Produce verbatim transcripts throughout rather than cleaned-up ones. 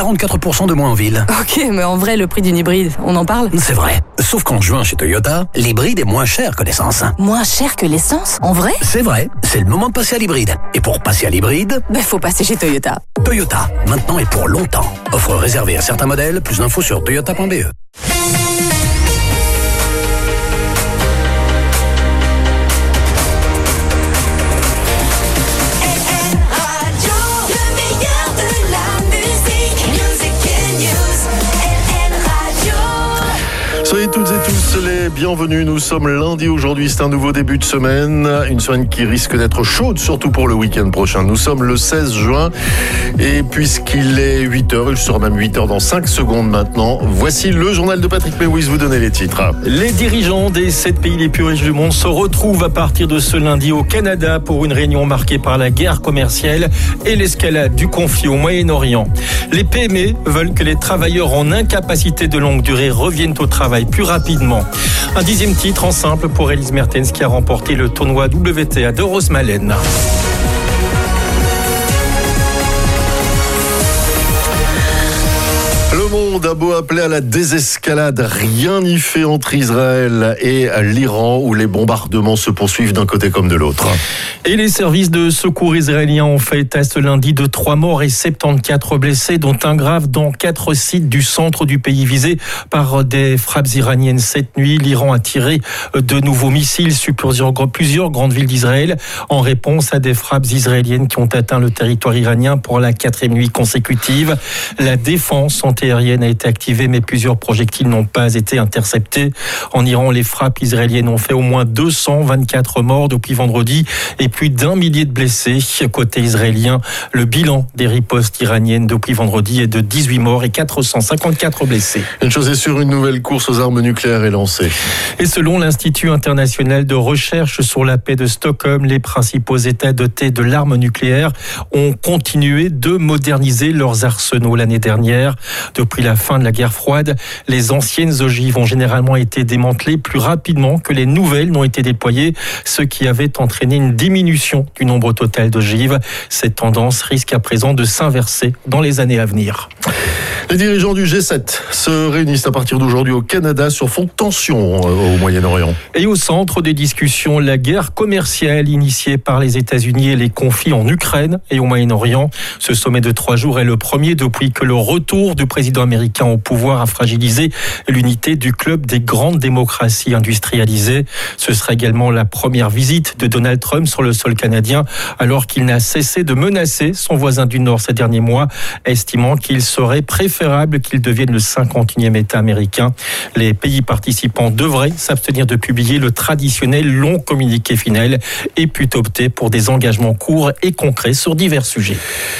quarante-quatre pour cent de moins en ville. Ok, mais en vrai, le prix d'une hybride, on en parle ? C'est vrai. Sauf qu'en juin, chez Toyota, l'hybride est moins cher que l'essence. Moins cher que l'essence ? En vrai ? C'est vrai. C'est le moment de passer à l'hybride. Et pour passer à l'hybride... Ben, faut passer chez Toyota. Toyota, maintenant et pour longtemps. Offre réservée à certains modèles. Plus d'infos sur toyota point b e. Soyez toutes et tous les bienvenus, nous sommes lundi aujourd'hui, c'est un nouveau début de semaine, une semaine qui risque d'être chaude, surtout pour le week-end prochain. Nous sommes le seize juin et puisqu'il est huit heures, il sera même huit heures dans cinq secondes maintenant, voici le journal de Patrick Mewis, vous donnez les titres. Les dirigeants des sept pays les plus riches du monde se retrouvent à partir de ce lundi au Canada pour une réunion marquée par la guerre commerciale et l'escalade du conflit au Moyen-Orient. Les P M E veulent que les travailleurs en incapacité de longue durée reviennent au travail plus rapidement. Un dixième titre en simple pour Elise Mertens qui a remporté le tournoi W T A de Rosmalen. Le monde a beau appeler à la désescalade, rien n'y fait entre Israël et l'Iran où les bombardements se poursuivent d'un côté comme de l'autre. Et les services de secours israéliens ont fait état ce lundi de trois morts et soixante-quatorze blessés, dont un grave dans quatre sites du centre du pays visés par des frappes iraniennes. Cette nuit, l'Iran a tiré de nouveaux missiles sur plusieurs, plusieurs grandes villes d'Israël en réponse à des frappes israéliennes qui ont atteint le territoire iranien pour la quatrième nuit consécutive. La défense antiaérienne a été activée, mais plusieurs projectiles n'ont pas été interceptés. En Iran, les frappes israéliennes ont fait au moins deux cent vingt-quatre morts depuis vendredi et plus d'un millier de blessés. Côté israélien, le bilan des ripostes iraniennes depuis vendredi est de dix-huit morts et quatre cent cinquante-quatre blessés. Une chose est sûre, une nouvelle course aux armes nucléaires est lancée. Et selon l'Institut international de recherche sur la paix de Stockholm, les principaux États dotés de l'arme nucléaire ont continué de moderniser leurs arsenaux l'année dernière. Depuis la fin de la guerre froide, les anciennes ogives ont généralement été démantelées plus rapidement que les nouvelles n'ont été déployées, ce qui avait entraîné une diminution du nombre total d'ogives. Cette tendance risque à présent de s'inverser dans les années à venir. Les dirigeants du G sept se réunissent à partir d'aujourd'hui au Canada sur fond de tension au Moyen-Orient. Et au centre des discussions, la guerre commerciale initiée par les États-Unis et les conflits en Ukraine et au Moyen-Orient. Ce sommet de trois jours est le premier depuis que le retour du président américain au pouvoir a fragilisé l'unité du club des grandes démocraties industrialisées. Ce sera également la première visite de Donald Trump sur le sol canadien, alors qu'il n'a cessé de menacer son voisin du Nord ces derniers mois, estimant qu'il serait préférable qu'il devienne le cinquante et unième État américain. Les pays participants devraient s'abstenir de publier le traditionnel long communiqué final et plutôt opter pour des engagements courts et concrets sur divers sujets.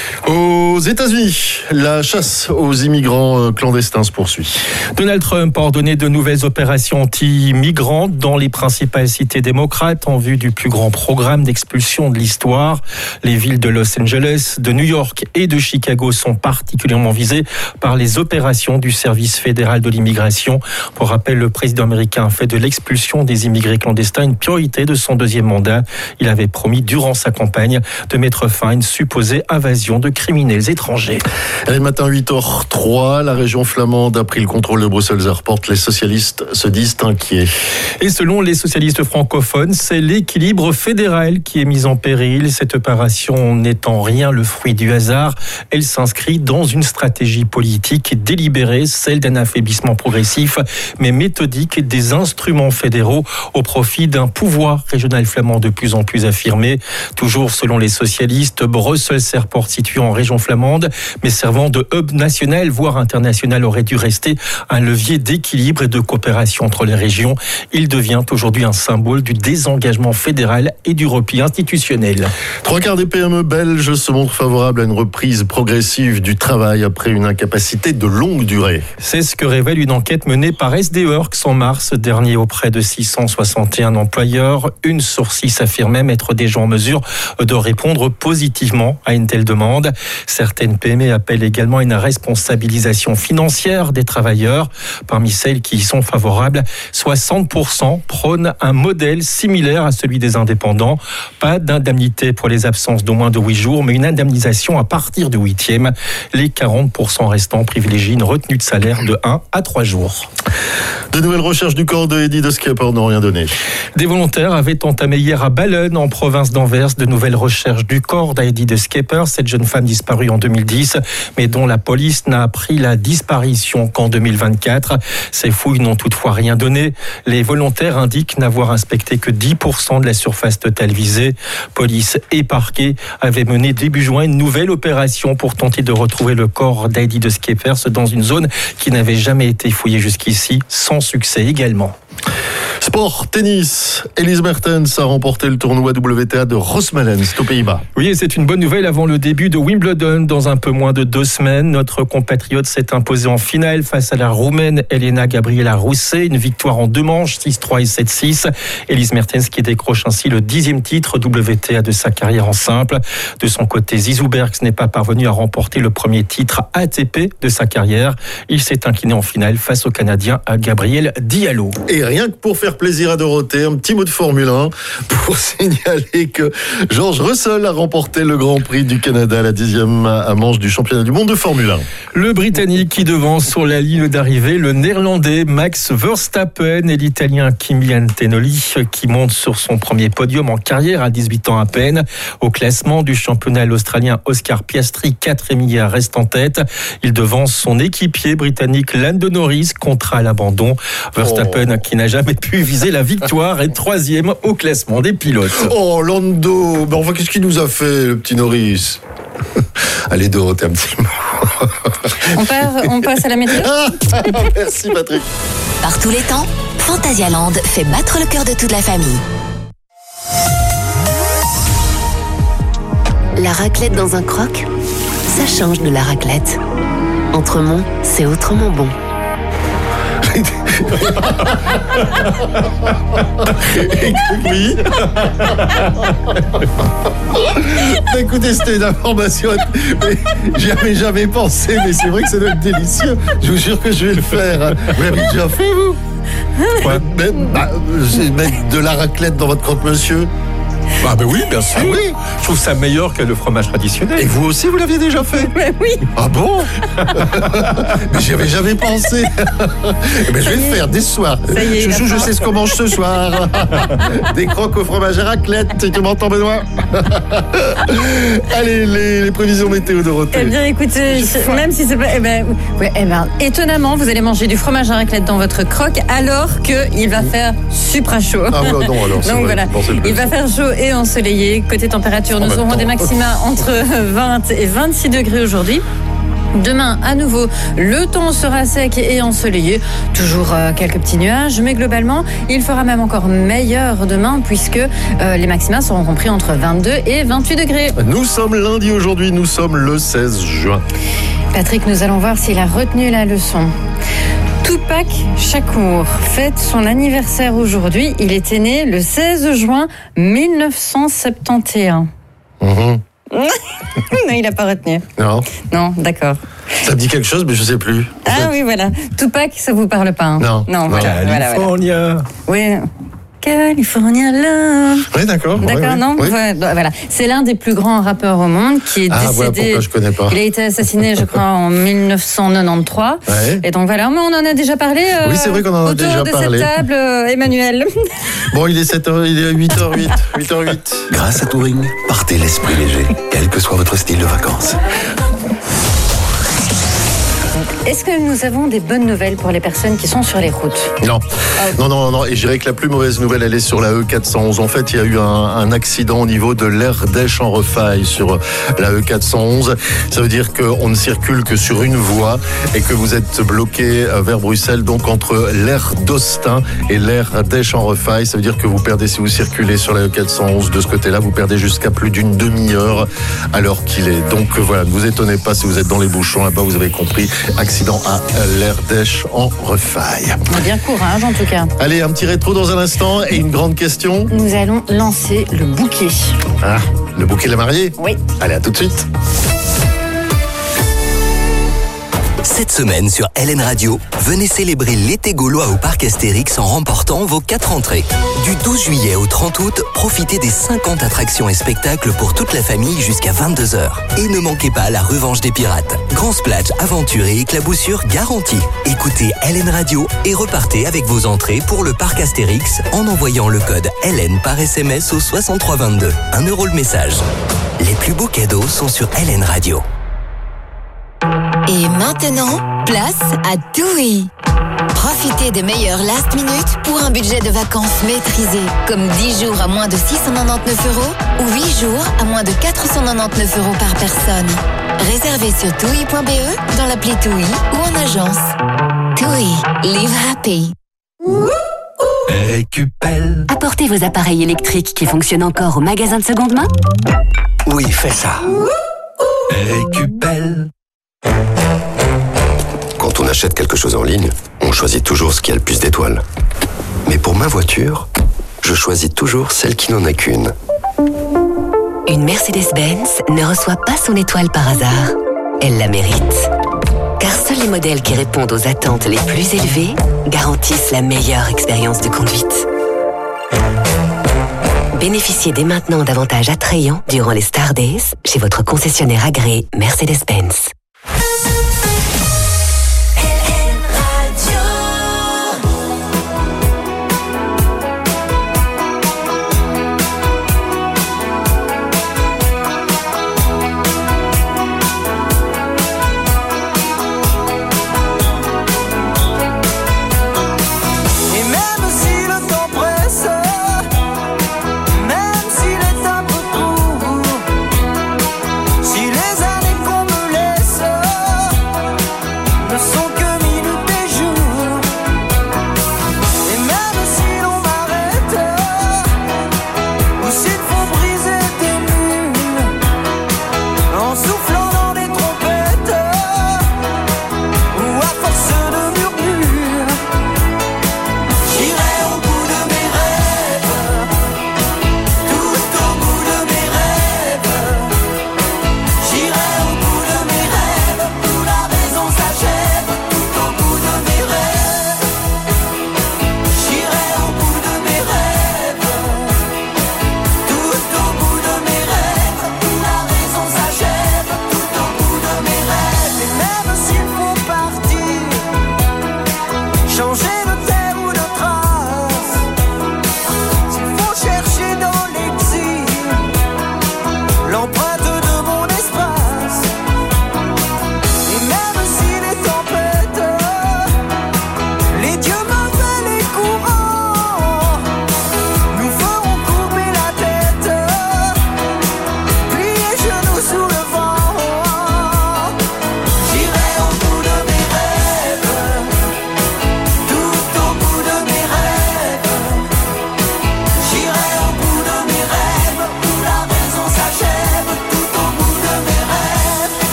Aux États-Unis, la chasse aux immigrants clandestins se poursuit. Donald Trump a ordonné de nouvelles opérations anti-migrants dans les principales cités démocrates en vue du plus grand programme d'expulsion de l'histoire. Les villes de Los Angeles, de New York et de Chicago sont particulièrement visées par les opérations du service fédéral de l'immigration. Pour rappel, le président américain a fait de l'expulsion des immigrés clandestins une priorité de son deuxième mandat. Il avait promis durant sa campagne de mettre fin à une supposée invasion de criminels étrangers. Le matin huit heures trois, la région flamande a pris le contrôle de Bruxelles Airport. Les socialistes se disent inquiets. Et selon les socialistes francophones, c'est l'équilibre fédéral qui est mis en péril. Cette opération n'est en rien le fruit du hasard. Elle s'inscrit dans une stratégie politique délibérée, celle d'un affaiblissement progressif, mais méthodique des instruments fédéraux au profit d'un pouvoir régional flamand de plus en plus affirmé. Toujours selon les socialistes, Bruxelles Airport situé en région flamande, mais servant de hub national, voire international, aurait dû rester un levier d'équilibre et de coopération entre les régions. Il devient aujourd'hui un symbole du désengagement fédéral et du repli institutionnel. Trois quarts des P M E belges se montrent favorables à une reprise progressive du travail après une incapacité de longue durée. C'est ce que révèle une enquête menée par S D Works en mars dernier auprès de six cent soixante et un employeurs. Une source affirme même être déjà en mesure de répondre positivement à une telle demande. Certaines P M E appellent également une responsabilisation financière des travailleurs. Parmi celles qui y sont favorables, soixante pour cent prônent un modèle similaire à celui des indépendants. Pas d'indemnité pour les absences d'au moins de huit jours, mais une indemnisation à partir du huitième. Les quarante pour cent restants l'établissement privilégie une retenue de salaire de un à trois jours. De nouvelles recherches du corps de Heidi de Skipper n'ont rien donné. Des volontaires avaient entamé hier à Ballen, en province d'Anvers, de nouvelles recherches du corps d'Heidi de Skipper, cette jeune femme disparue en deux mille dix, mais dont la police n'a appris la disparition qu'en deux mille vingt-quatre. Ces fouilles n'ont toutefois rien donné. Les volontaires indiquent n'avoir inspecté que dix pour cent de la surface totale visée. Police et parquet avaient mené début juin une nouvelle opération pour tenter de retrouver le corps d'Heidi de Skipper dans une zone qui n'avait jamais été fouillée jusqu'ici, sans succès également. Sport, tennis. Elise Mertens a remporté le tournoi W T A de Rosmalen, c'est aux Pays-Bas. Oui, et c'est une bonne nouvelle avant le début de Wimbledon. Dans un peu moins de deux semaines, notre compatriote s'est imposée en finale face à la Roumaine Elena Gabriela Rousset. Une victoire en deux manches, six trois et sept six. Elise Mertens qui décroche ainsi le dixième titre W T A de sa carrière en simple. De son côté, Zizou Bergs n'est pas parvenu à remporter le premier titre A T P de sa carrière. Il s'est incliné en finale face au Canadien Gabriel Diallo. Et rien que pour faire plaisir à Dorothée, un petit mot de Formule un pour signaler que George Russell a remporté le Grand Prix du Canada, la dixième manche du championnat du monde de Formule un. Le Britannique qui devance sur la ligne d'arrivée le Néerlandais Max Verstappen et l'Italien Kimi Antonelli qui monte sur son premier podium en carrière à dix-huit ans à peine. Au classement du championnat, l'Australien Oscar Piastri, quatrième, reste en tête. Il devance son équipier britannique Lando Norris, contrat à l'abandon. Verstappen oh. qui n'a jamais pu viser la victoire est troisième au classement des pilotes. Oh Lando, ben enfin qu'est-ce qu'il nous a fait le petit Norris? Allez Dorothée, un petit mot. On, part, on passe à la météo. Merci Patrick. Par tous les temps, Phantasialand fait battre le cœur de toute la famille. La raclette dans un croc, ça change de la raclette. Entremont, c'est autrement bon. Oui. Écoutez, c'était une information. J'y avais jamais pensé, mais c'est vrai que ça doit être délicieux. Je vous jure que je vais le faire. Vous l'avez déjà fait, vous? Quoi? Mettre, bah, mettre de la raclette dans votre croque-monsieur? Ah ben oui, bien sûr. Ah oui. Je trouve ça meilleur que le fromage traditionnel. Et vous aussi, vous l'aviez déjà fait? Mais oui. Ah bon? Mais j'y avais jamais pensé. Mais je vais le faire dès ce soir. Ça y est, Chouchou, je sais ce qu'on mange ce soir. Des croques au fromage à raclette. Tu m'entends, Benoît? Allez, les, les prévisions météo de Dorothée. Eh bien, écoutez, même si c'est pas... Eh ben, ouais, eh ben, étonnamment, vous allez manger du fromage à raclette dans votre croque alors qu'il va faire super chaud. Ah ouais, non, alors c'est Donc vrai, voilà, il va faire chaud et ensoleillé. Côté température, nous aurons des maxima entre vingt et vingt-six degrés aujourd'hui. Demain, à nouveau, le temps sera sec et ensoleillé. Toujours euh, quelques petits nuages, mais globalement, il fera même encore meilleur demain puisque euh, les maxima seront compris entre vingt-deux et vingt-huit degrés. Nous sommes lundi aujourd'hui, nous sommes le seize juin. Patrick, nous allons voir s'il a retenu la leçon. Tupac Shakur fête son anniversaire aujourd'hui. Il était né le seize juin mille neuf cent soixante et un. Mmh. Non, il n'a pas retenu. Non. Non, d'accord. Ça me dit quelque chose, mais je ne sais plus. Ah fait... oui, voilà. Tupac, ça ne vous parle pas. Hein. Non. Non, voilà. California. Voilà, voilà. Oui. California Love. Oui, d'accord. D'accord, oui, oui, non oui. Voilà. C'est l'un des plus grands rappeurs au monde qui est ah, décédé. Voilà pourquoi je connais pas. Il a été assassiné, je crois, en mille neuf cent quatre-vingt-treize. Ouais. Et donc voilà, mais on en a déjà parlé. Euh, oui, c'est vrai qu'on en a autour déjà de parlé. Cette table, euh, Emmanuel. Bon, il est sept heures, il est huit heures huit. huit heures huit. Grâce à Touring, partez l'esprit léger, quel que soit votre style de vacances. Est-ce que nous avons des bonnes nouvelles pour les personnes qui sont sur les routes? Non, non, non, non. Et je dirais que la plus mauvaise nouvelle, elle est sur la E quatre cent onze. En fait, il y a eu un, un accident au niveau de l'Erdèche en Refaille sur la E quatre cent onze. Ça veut dire qu'on ne circule que sur une voie et que vous êtes bloqué vers Bruxelles, donc entre l'aire d'Austin et l'aire d'Esch en Refaille. Ça veut dire que vous perdez, si vous circulez sur la E quatre cent onze de ce côté-là, vous perdez jusqu'à plus d'une demi-heure à l'heure qu'il est. Donc voilà, ne vous étonnez pas si vous êtes dans les bouchons là-bas, vous avez compris. Accident à l'Erdèche en Refaille. Bien courage en tout cas. Allez, un petit rétro dans un instant et une grande question. Nous allons lancer le bouquet. Ah, le bouquet de la mariée? Oui. Allez, à tout de suite. Cette semaine sur L N Radio, venez célébrer l'été gaulois au parc Astérix en remportant vos quatre entrées. Du douze juillet au trente août, profitez des cinquante attractions et spectacles pour toute la famille jusqu'à vingt-deux heures. Et ne manquez pas la revanche des pirates. Grand splash, aventure et éclaboussure garantis. Écoutez L N Radio et repartez avec vos entrées pour le parc Astérix en envoyant le code L N par S M S au soixante-trois vingt-deux. un euro le message. Les plus beaux cadeaux sont sur L N Radio. Et maintenant, place à TUI. Profitez des meilleurs last minute pour un budget de vacances maîtrisé, comme dix jours à moins de six cent quatre-vingt-dix-neuf euros ou huit jours à moins de quatre cent quatre-vingt-dix-neuf euros par personne. Réservez sur tui point b e, dans l'appli TUI ou en agence. TUI, live happy. Récupelle. Apportez vos appareils électriques qui fonctionnent encore au magasin de seconde main. Oui, fais ça. Récupelle. Quand on achète quelque chose en ligne, on choisit toujours ce qui a le plus d'étoiles. Mais pour ma voiture, je choisis toujours celle qui n'en a qu'une. Une Mercedes-Benz ne reçoit pas son étoile par hasard. Elle la mérite. Car seuls les modèles qui répondent aux attentes les plus élevées garantissent la meilleure expérience de conduite. Bénéficiez dès maintenant d'avantages attrayants durant les Star Days chez votre concessionnaire agréé Mercedes-Benz. Si les années qu'on me laisse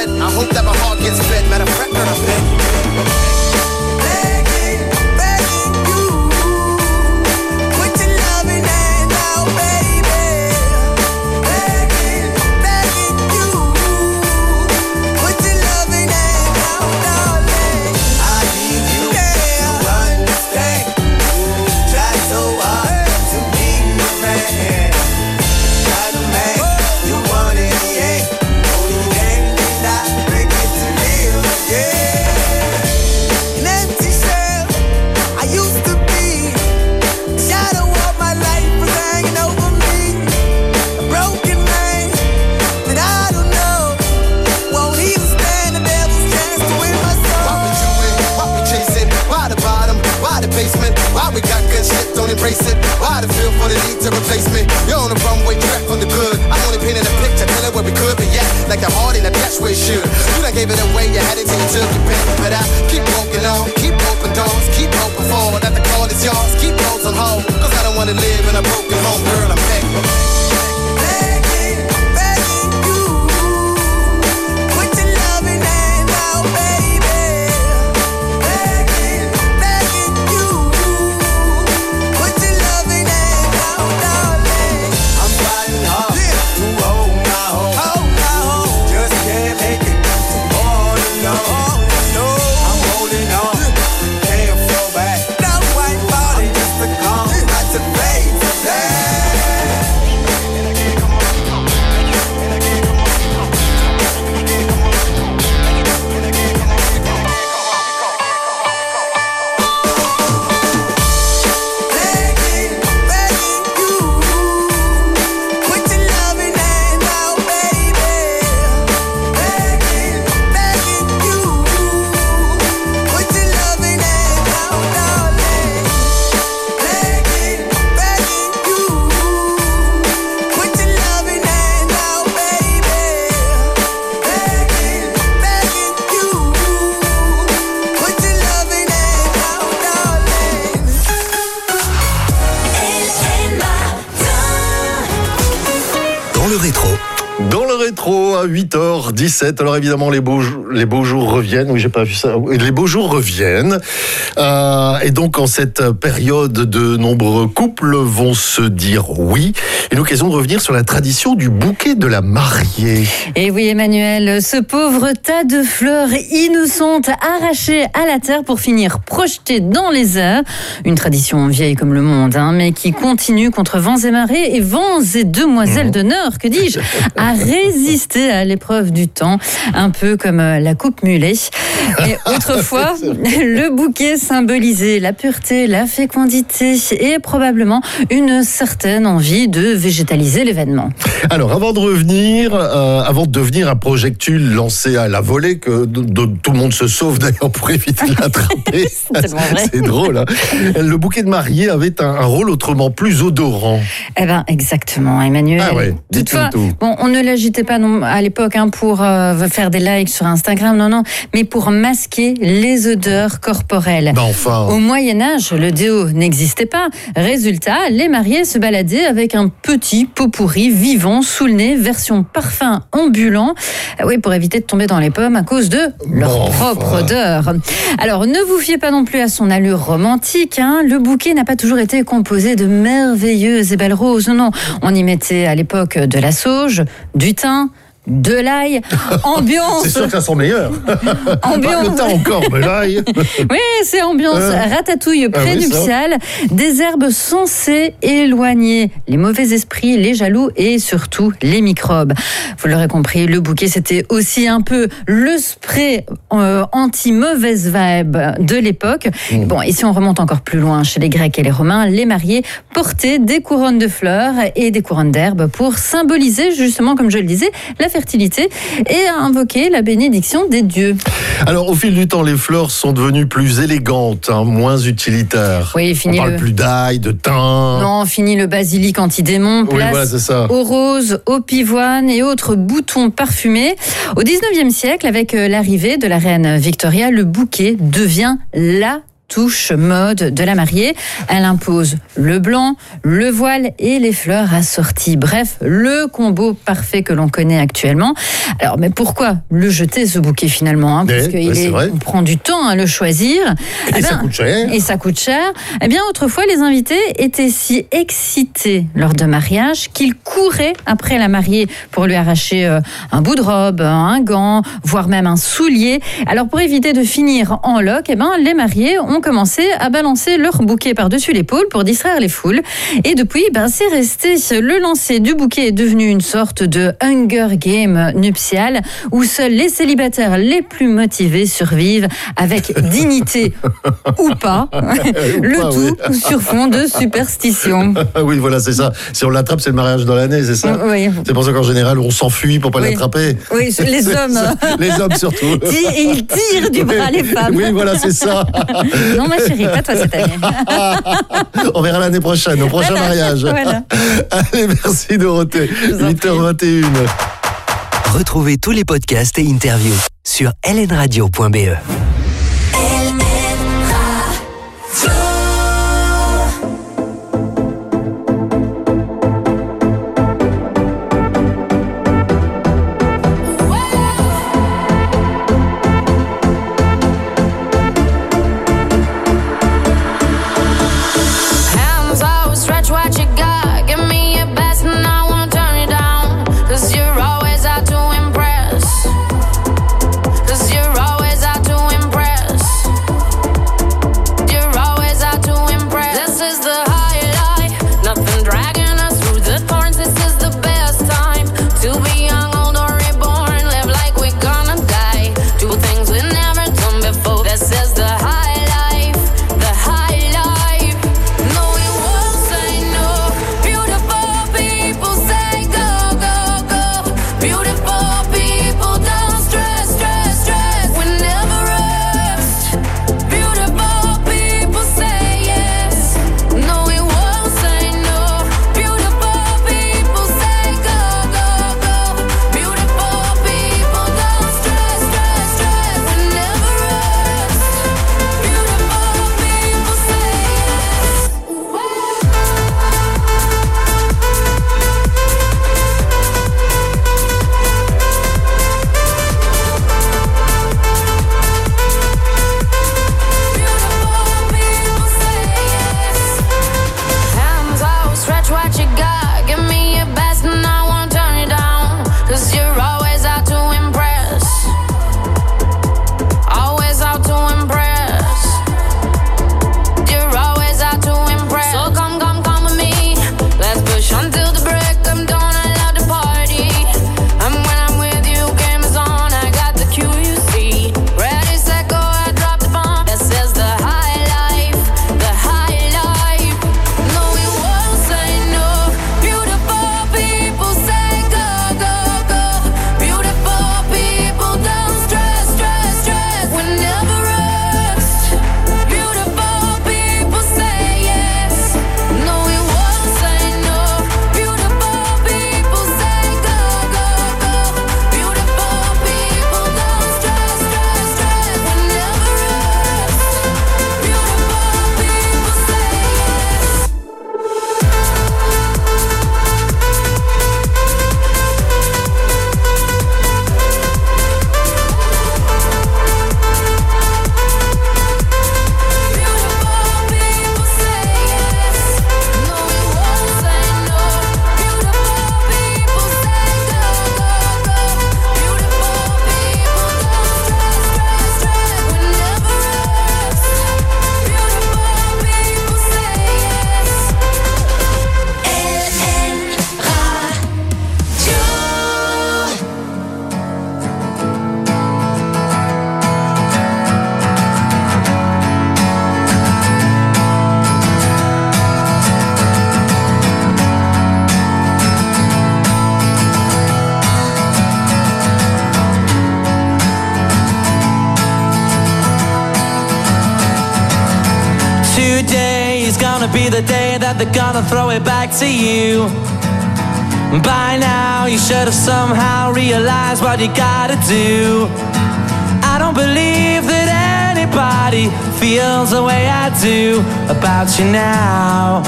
head. I hope that my heart gets fed. Matter of fact, I'm begging. Embrace it. Why the feel for the need to replace me? You're on the runway track from the good. I only painted a picture, telling where we could be at. Like the heart in the that's where it should. You done gave it away, you had it till you took your pen. But I keep walking on, keep open doors, keep open forward. That the call is yours, keep those on hold. Cause I don't wanna live in a broken home, girl, I'm begging. À huit heures dix-sept. Alors évidemment, les beaux, les beaux jours reviennent. Oui, j'ai pas vu ça. Les beaux jours reviennent. Euh, et donc, en cette période, de nombreux couples vont se dire oui. Une occasion de revenir sur la tradition du bouquet de la mariée. Et oui, Emmanuel, ce pauvre tas de fleurs innocentes arrachées à la terre pour finir projetées dans les airs. Une tradition vieille comme le monde, hein, mais qui continue contre vents et marées et vents et demoiselles mmh. d'honneur, que dis-je, à résister à l'épreuve du temps, un peu comme la coupe mulet. Et autrefois, le bouquet symbolisait la pureté, la fécondité et probablement une certaine envie de végétaliser l'événement. Alors, avant de revenir, euh, avant de devenir un projectile lancé à la volée, que de, de, tout le monde se sauve d'ailleurs pour éviter de l'attraper. C'est, c'est drôle. Hein. Le bouquet de mariée avait un, un rôle autrement plus odorant. Eh ben, exactement, Emmanuel. Ah ouais, toutefois, bon, on ne l'agitait pas non, à l'époque hein, pour euh, faire des likes sur Instagram, non, non, mais pour masquer les odeurs corporelles. Ben enfin. Au Moyen-Âge, le déo n'existait pas. Résultat, les mariés se baladaient avec un petit pot pourri vivant sous le nez, version parfum ambulant. Oui, pour éviter de tomber dans les pommes à cause de leur bon, propre enfin. odeur. Alors, ne vous fiez pas non plus à son allure romantique. Hein. Le bouquet n'a pas toujours été composé de merveilleuses et belles roses. Non, non. On y mettait à l'époque de la sauge, du thym, de l'ail, ambiance. C'est sûr que ça sent meilleur. Ambiance. Le thym encore, mais l'ail. Oui, c'est ambiance euh. ratatouille prénuptiale, ah oui, des herbes censées éloigner les mauvais esprits, les jaloux et surtout les microbes. Vous l'aurez compris, le bouquet c'était aussi un peu le spray euh, anti-mauvaise vibe de l'époque. Mmh. Bon, et si on remonte encore plus loin chez les Grecs et les Romains, les mariés portaient des couronnes de fleurs et des couronnes d'herbes pour symboliser justement, comme je le disais, la fertilité et à invoquer la bénédiction des dieux. Alors, au fil du temps, les fleurs sont devenues plus élégantes, hein, moins utilitaires. Oui, fini. On parle le... plus d'ail, de thym. Non, fini le basilic antidémon. Place oui, voilà, c'est ça. aux roses, aux pivoines et autres boutons parfumés. Au dix-neuvième siècle, avec l'arrivée de la reine Victoria, le bouquet devient la touche mode de la mariée. Elle impose le blanc, le voile et les fleurs assorties. Bref, le combo parfait que l'on connaît actuellement. Alors, mais pourquoi le jeter, ce bouquet finalement, hein, parce oui, qu'il oui, on prend du temps à le choisir. Et eh ça ben, coûte cher. Et ça coûte cher. Eh bien, autrefois, les invités étaient si excités lors de mariage qu'ils couraient après la mariée pour lui arracher euh, un bout de robe, un gant, voire même un soulier. Alors, pour éviter de finir en loc, eh ben, les mariés ont commencé à balancer leur bouquet par-dessus l'épaule pour distraire les foules. Et depuis, ben, c'est resté. Le lancer du bouquet est devenu une sorte de Hunger Game nuptial où seuls les célibataires les plus motivés survivent avec dignité ou pas. Le pas, tout oui. sur fond de superstition. Oui, voilà, c'est ça. Si on l'attrape, c'est le mariage dans l'année, c'est ça. Oui. C'est pour ça qu'en général, on s'enfuit pour pas Oui. l'attraper. Oui, les hommes. Les hommes surtout. Ils tirent du bras les femmes. Oui, voilà, c'est ça. Non, ma chérie, pas toi cette année. On verra l'année prochaine, au prochain Voilà. mariage. Voilà. Allez, merci Dorothée. huit heures vingt et une. Retrouvez tous les podcasts et interviews sur l n radio point b e. gonna be the day that they're gonna throw it back to you. By now you should have somehow realized what you gotta do. I don't believe that anybody anybody feels the way I do about you now.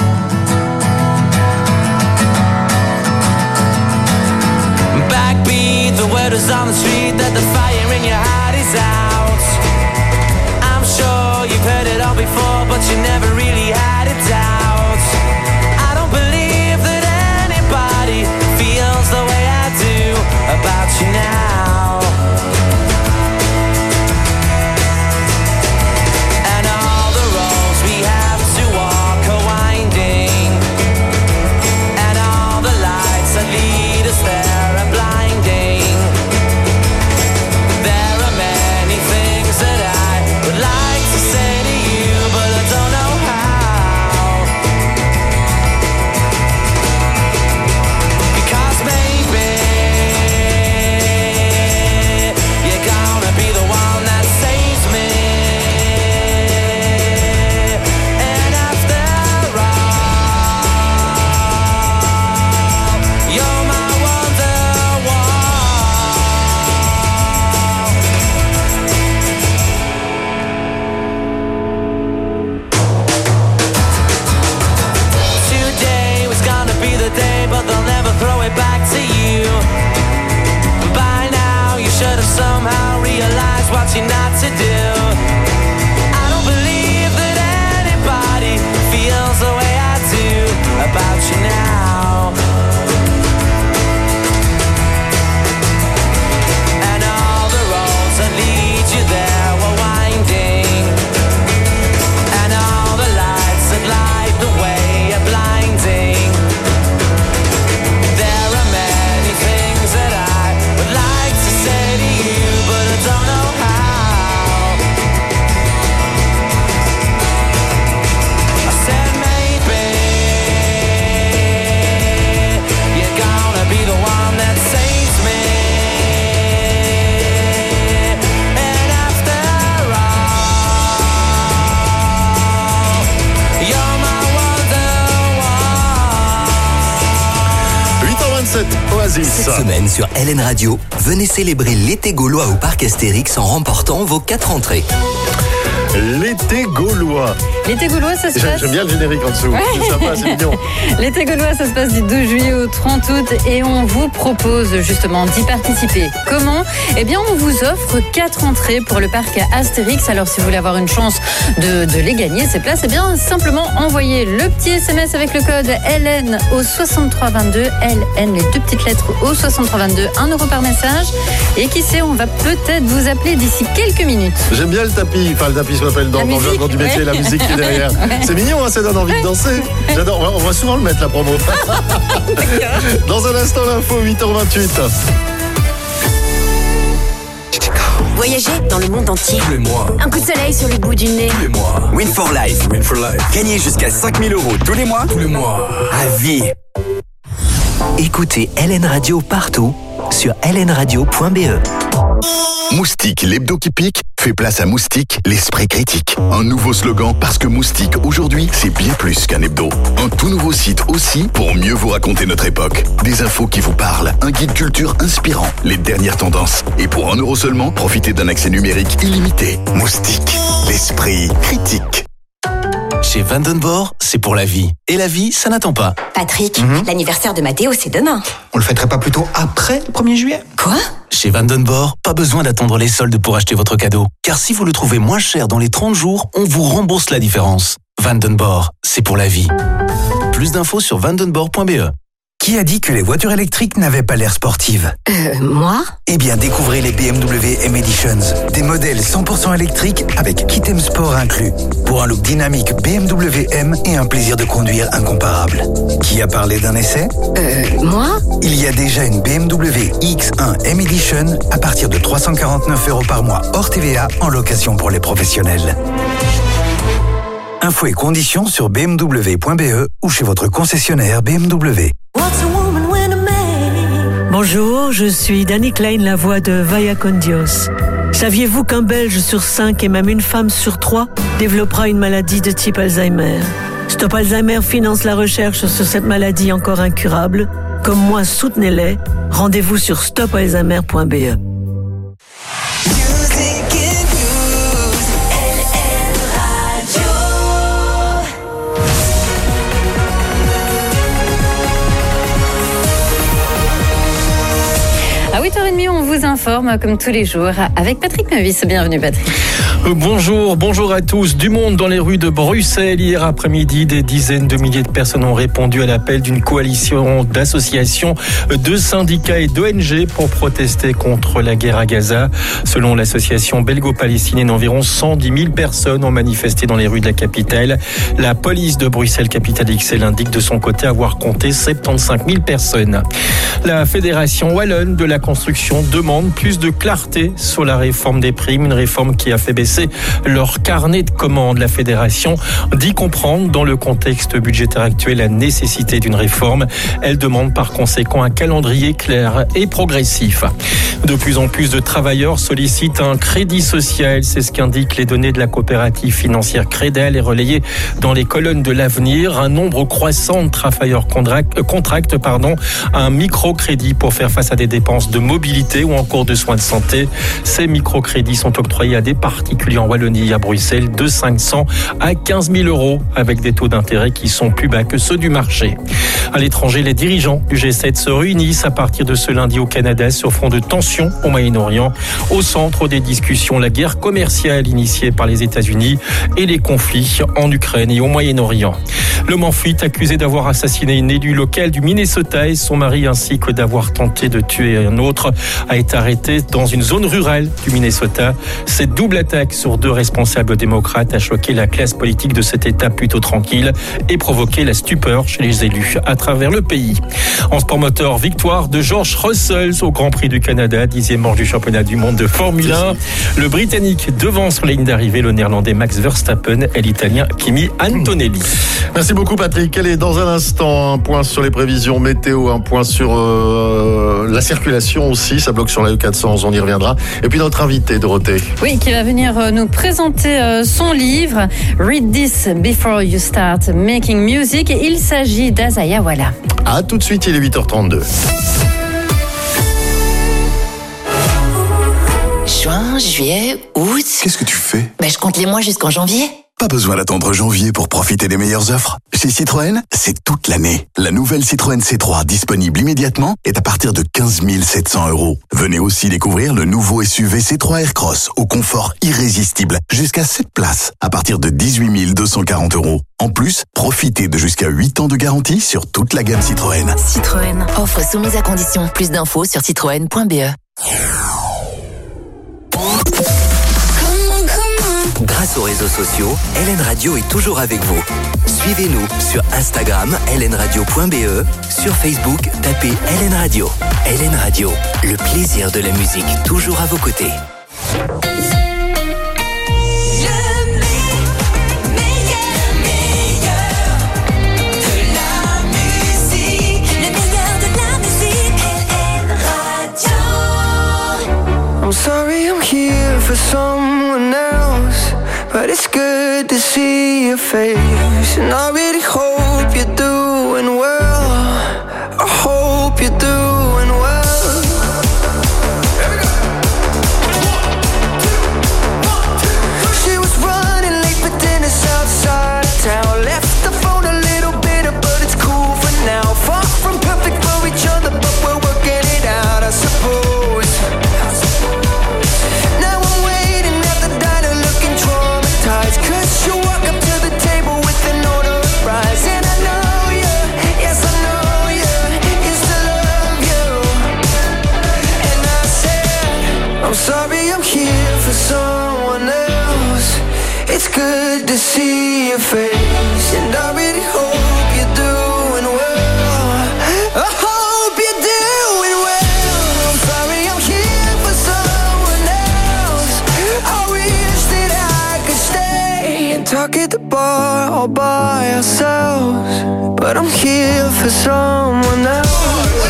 Backbeat, the word is on the street that the fire in your heart is out. I'm sure you've heard it all before, but you never really had it out. I don't believe that anybody feels the way I do about you now. And all the roads we have to walk are winding, and all the lights that lead us there are blinding. There are many things that I would like to say to you, but I don't know how. Because maybe you're gonna be the one that saves me. And after all, you're my Wonderwall. Today was gonna be the day, but they'll never throw it back to you. By now, you should have somehow realized what you're not to do. I don't believe that anybody feels the way I do about you now. And all the roads that lead you there were winding, and all the lights that light the way are blinding. There are many things that I would like to say to you, but I don't know how. I said maybe you're gonna be the one that saves me. And after all, you're my Wonderwall. huit heures vingt-sept, Oasis. Cette semaine sur L N Radio, venez célébrer l'été gaulois au parc Astérix en remportant vos quatre entrées. L'été gaulois. L'été gaulois, ça se J'aime passe. j'aime bien le générique en dessous. Ouais. C'est sympa, c'est mignon. L'été gaulois, ça se passe du douze juillet au trente août et on vous propose justement d'y participer. Comment ? Eh bien, on vous offre quatre entrées pour le parc Astérix. Alors, si vous voulez avoir une chance de, de les gagner, ces places, eh bien, simplement envoyez le petit S M S avec le code L N au soixante-trois vingt-deux. L N, les deux petites lettres au soixante-trois vingt-deux, un euro par message. Et qui sait, on va peut-être vous appeler d'ici quelques minutes. J'aime bien le tapis. Enfin, le tapis se m'appelle dans, La dans le musique, jargon du métier, ouais. la musique qui est derrière. Ouais. C'est mignon, hein, ça donne envie de danser. J'adore. On va, on va souvent le mettre, la promo. Dans un instant, l'info, huit heures vingt-huit. Voyager dans le monde entier. Tous les mois. Un coup de soleil sur le bout du nez. Tous les mois. Win for Life. Win for life. Gagnez jusqu'à cinq mille euros tous les mois. Tous les mois. À vie. Écoutez L N Radio partout sur L N radio point B E. Moustique, l'hebdo qui pique, fait place à Moustique, l'esprit critique. Un nouveau slogan parce que Moustique, aujourd'hui, c'est bien plus qu'un hebdo. Un tout nouveau site aussi pour mieux vous raconter notre époque. Des infos qui vous parlent, un guide culture inspirant, les dernières tendances. Et pour un euro seulement, profitez d'un accès numérique illimité. Moustique, l'esprit critique. Chez Vandenborg, c'est pour la vie. Et la vie, ça n'attend pas. Patrick, Mhm. l'anniversaire de Mathéo, c'est demain. On le fêterait pas plutôt après le premier juillet? Quoi? Chez Vandenborg, pas besoin d'attendre les soldes pour acheter votre cadeau. Car si vous le trouvez moins cher dans les trente jours, on vous rembourse la différence. Vandenborg, c'est pour la vie. Plus d'infos sur vandenborg point B E. Qui a dit que les voitures électriques n'avaient pas l'air sportives? Euh, moi? Eh bien, découvrez les B M W M Editions. Des modèles cent pour cent électriques avec kit M Sport inclus. Pour un look dynamique B M W M et un plaisir de conduire incomparable. Qui a parlé d'un essai? Euh, moi? Il y a déjà une B M W X un M Edition à partir de trois cent quarante-neuf euros par mois hors T V A en location pour les professionnels. Infos et conditions sur b m w point b e ou chez votre concessionnaire B M W. Bonjour, je suis Dani Klein, la voix de Vaya con Dios. Saviez-vous qu'un Belge sur cinq et même une femme sur trois développera une maladie de type Alzheimer? Stop Alzheimer finance la recherche sur cette maladie encore incurable. Comme moi, soutenez-les. Rendez-vous sur stop alzheimer point b e. À huit heures trente, on vous informe comme tous les jours avec Patrick Mevis. Bienvenue Patrick. Euh, bonjour, bonjour à tous. Du monde dans les rues de Bruxelles. Hier après-midi, des dizaines de milliers de personnes ont répondu à l'appel d'une coalition d'associations, de syndicats et d'O N G pour protester contre la guerre à Gaza. Selon l'association belgo-palestinienne, environ cent dix mille personnes ont manifesté dans les rues de la capitale. La police de Bruxelles, capitale X L, indique de son côté avoir compté soixante-quinze mille personnes. La Fédération wallonne de la construction demande plus de clarté sur la réforme des primes, une réforme qui a fait baisser leur carnet de commandes. La Fédération dit comprendre dans le contexte budgétaire actuel la nécessité d'une réforme. Elle demande par conséquent un calendrier clair et progressif. De plus en plus de travailleurs sollicitent un crédit social. C'est ce qu'indiquent les données de la coopérative financière Crédel et relayées dans les colonnes de l'Avenir. Un nombre croissant de travailleurs contractent pardon, un microcrédit pour faire face à des dépenses de mobilité ou encore de soins de santé. Ces microcrédits sont octroyés à des particuliers en Wallonie et à Bruxelles de cinq cents à quinze mille euros avec des taux d'intérêt qui sont plus bas que ceux du marché. À l'étranger, les dirigeants du G sept se réunissent à partir de ce lundi au Canada sur fond de tensions au Moyen-Orient. Au centre des discussions, la guerre commerciale initiée par les États-Unis et les conflits en Ukraine et au Moyen-Orient. L'homme en fuite accusé d'avoir assassiné une élue locale du Minnesota et son mari ainsi que d'avoir tenté de tuer un autre a été arrêté dans une zone rurale du Minnesota. Cette double attaque sur deux responsables démocrates a choqué la classe politique de cet État plutôt tranquille et provoqué la stupeur chez les élus à travers le pays. En sport moteur, victoire de George Russell au Grand Prix du Canada, dixième manche du championnat du monde de Formule un. Le Britannique devant sur la ligne d'arrivée le Néerlandais Max Verstappen et l'Italien Kimi Antonelli. Merci beaucoup Patrick. Allez, dans un instant, un point sur les prévisions météo, un point sur euh, la circulation aussi. Ça bloque sur la E quatre cents, on y reviendra. Et puis notre invité, Dorothée. Oui, qui va venir nous présenter son livre Read This Before You Start Making Music. Il s'agit d'Azaya Wala. A tout de suite, il est huit heures trente-deux. Juin, juillet, août. Qu'est-ce que tu fais? Ben, je compte les mois jusqu'en janvier. Pas besoin d'attendre janvier pour profiter des meilleures offres. Chez Citroën, c'est toute l'année. La nouvelle Citroën C trois, disponible immédiatement, est à partir de quinze mille sept cents euros. Venez aussi découvrir le nouveau S U V C trois Aircross, au confort irrésistible, jusqu'à sept places, à partir de dix-huit mille deux cent quarante euros. En plus, profitez de jusqu'à huit ans de garantie sur toute la gamme Citroën. Citroën, offre soumise à condition. Plus d'infos sur citroën point b e. Grâce aux réseaux sociaux, L N Radio est toujours avec vous. Suivez-nous sur Instagram, l n radio point b e, sur Facebook, tapez L N Radio. L N Radio, le plaisir de la musique toujours à vos côtés. I'm sorry I'm here for someone else, but it's good to see your face. And I really hope you're doing well. I hope you're doing well. She was running late for dinner outside of town. Left the phone a little bitter, but it's cool for now. Far from perfect for each other, but we're working it out, I suppose. Cause you walk up to the table with an order of fries. And I know you, yes I know you, used to love you. And I said, I'm sorry I'm here for someone else. It's good to see your face, and I really hope you're doing well. I hope you're doing well. I'm sorry I'm here for someone else. I wish that I could stay and talk at the bar all by ourselves, but I'm here for someone else.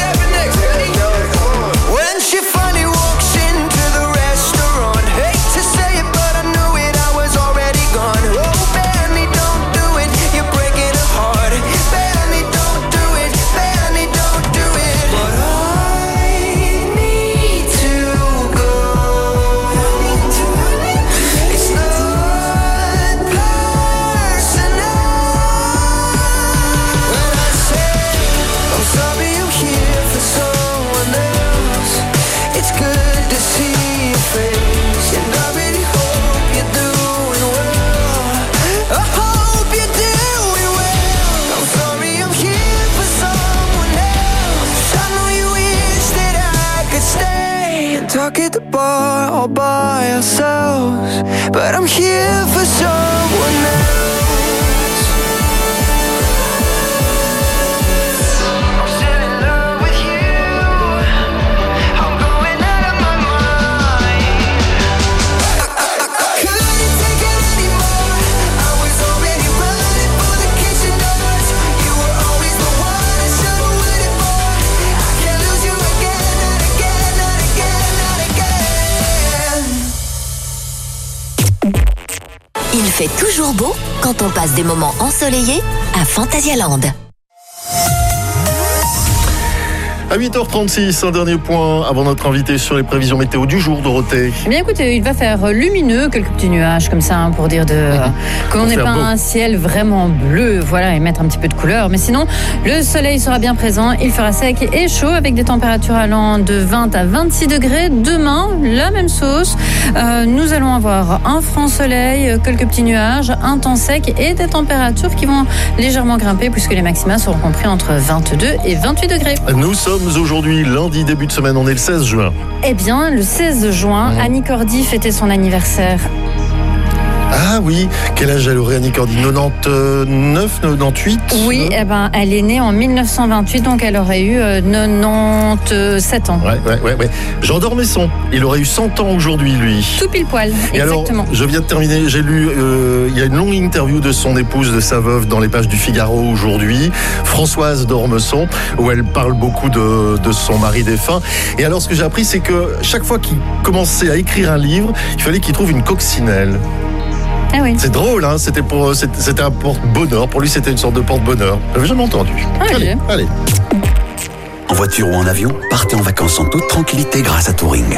When she finally walks into the restaurant, hate to say it, but I knew it, I was already gone. Oh, Benny, don't do it, you're breaking her heart. Benny, don't do it, Benny, don't do it. But I need to go. It's not personal. When I say I'm sorry I'm here and talk at the bar all by ourselves. But I'm here for someone else. Il fait toujours beau quand on passe des moments ensoleillés à Phantasialand. À huit heures trente-six, un dernier point avant notre invité sur les prévisions météo du jour, Dorothée. Eh bien écoutez, il va faire lumineux, quelques petits nuages comme ça, hein, pour dire de qu'on n'ait pas beau. Un ciel vraiment bleu, voilà, et mettre un petit peu de couleur. Mais sinon, le soleil sera bien présent, il fera sec et chaud avec des températures allant de vingt à vingt-six degrés. Demain, la même sauce. Euh, nous allons avoir un franc soleil, quelques petits nuages, un temps sec et des températures qui vont légèrement grimper puisque les maxima seront compris entre vingt-deux et vingt-huit degrés. Nous sommes aujourd'hui lundi, début de semaine, on est le seize juin. Eh bien, le seize juin, mmh. Annie Cordy fêtait son anniversaire. Ah oui, quel âge elle aurait, Annie Cordy? quatre-vingt-dix-neuf, quatre-vingt-dix-huit? Oui, eh ben, elle est née en mille neuf cent vingt-huit, donc elle aurait eu euh, quatre-vingt-dix-sept ans. Ouais, ouais, ouais, ouais. Jean d'Ormesson, il aurait eu cent ans aujourd'hui, lui. Tout pile poil, et exactement. Alors, je viens de terminer, j'ai lu, euh, il y a une longue interview de son épouse, de sa veuve, dans les pages du Figaro aujourd'hui, Françoise d'Ormesson, où elle parle beaucoup de, de son mari défunt. Et alors, ce que j'ai appris, c'est que chaque fois qu'il commençait à écrire un livre, il fallait qu'il trouve une coccinelle. Ah oui. C'est drôle, hein, c'était, pour, c'était un porte-bonheur. Pour lui, c'était une sorte de porte-bonheur. J'avais jamais entendu. Ah, allez, oui. allez. En voiture ou en avion, partez en vacances en toute tranquillité grâce à Touring.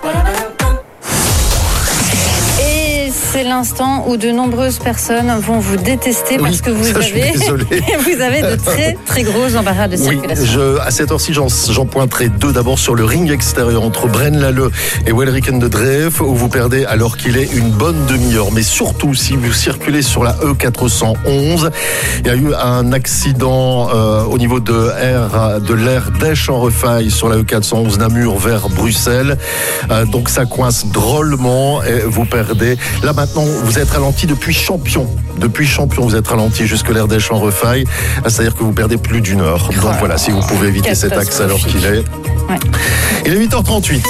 C'est l'instant où de nombreuses personnes vont vous détester parce oui, que vous ça, avez vous avez de très très gros embarras de circulation. Oui, je, à cette heure-ci, j'en, j'en pointerai deux. D'abord sur le ring extérieur entre Braine-l'Alleud et Welricken de Dreef, où vous perdez alors qu'il est une bonne demi-heure. Mais surtout, si vous circulez sur la E quatre cent onze, il y a eu un accident euh, au niveau de, R, de l'aire d'Esch-en-Refaille sur la E quatre cent onze Namur vers Bruxelles. Euh, donc ça coince drôlement et vous perdez. Là maintenant, vous êtes ralenti depuis Champion. Depuis Champion, vous êtes ralenti jusque l'aire d'Esch-en-Refaille. C'est-à-dire que vous perdez plus d'une heure. Donc oh, voilà, si vous pouvez éviter cet axe alors qu'il est. Ouais. Il est huit heures trente-huit.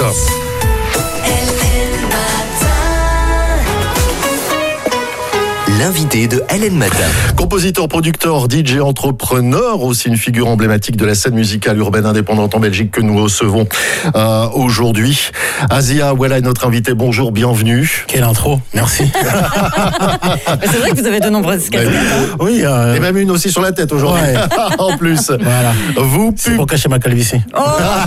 L'invité de Hélène Matin. Compositeur, producteur, D J, entrepreneur, aussi une figure emblématique de la scène musicale urbaine indépendante en Belgique que nous recevons euh, aujourd'hui. Azia, voilà notre invité. Bonjour, bienvenue. Quelle intro, merci. C'est vrai que vous avez de nombreuses casquettes. Hein. Oui, euh... et même une aussi sur la tête aujourd'hui. Ouais. En plus. Voilà. Vous C'est pub... pour cacher ma calvitie. Oh